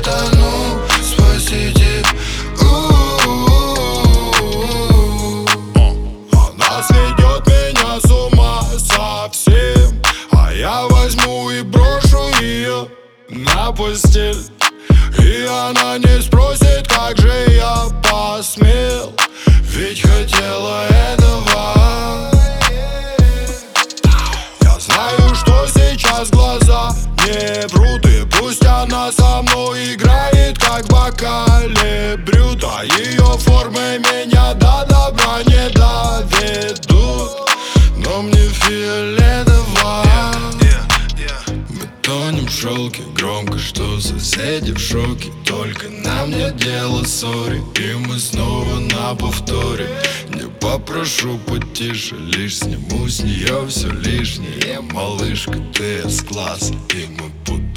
тону, спасите. Она сведет меня с ума совсем, а я возьму и брошу ее на постель. И она не спросит, как же я посмел, ведь хотела этого. Я знаю, что сейчас глаза не врут, и пусть она со мной играет, как в бокале брют, а ее формы меня до добра не доведут, но мне фиолетово. Мы тонем в шелке, громко, что соседи в шоке. Только нам нет дела, сори, и мы снова на повторе. Не попрошу потише, лишь сниму с нее все лишнее. Малышка, ты С-класса, и мы будем